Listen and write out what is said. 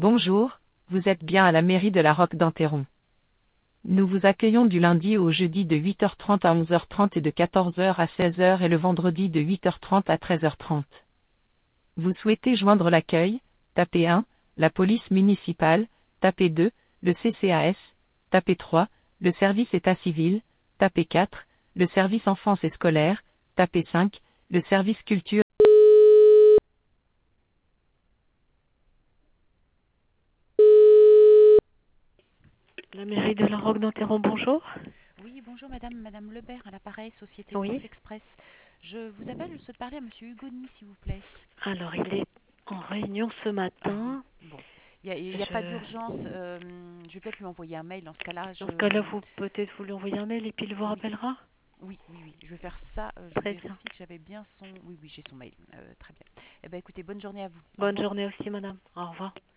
Bonjour, vous êtes bien à la mairie de la Roque-d'Enterron. Nous vous accueillons du lundi au jeudi de 8h30 à 11h30 et de 14h à 16h et le vendredi de 8h30 à 13h30. Vous souhaitez joindre l'accueil, tapez 1, la police municipale, tapez 2, le CCAS, tapez 3, le service état civil, tapez 4, le service enfance et scolaire, tapez 5, le service culture. La mairie de La Roque-d'Enterron, bonjour. Oui, bonjour Madame Lebert à l'appareil, Société Oui. France Express. Je vous appelle, je souhaite parler à Monsieur Hugoni, s'il vous plaît. Alors, il est en réunion ce Ah oui, matin. bon. Il y a pas Je... d'urgence. Je vais peut-être lui envoyer un mail. Dans ce cas-là, Dans ce cas-là, peut-être vous lui envoyer un mail et puis il vous Oui, rappellera. oui. Je vais faire ça. Je Très bien. vérifie que j'avais bien son... Oui, j'ai son mail. Très bien. Eh bien, écoutez, bonne journée à vous. Au Bonne revoir. journée aussi, madame. Au revoir.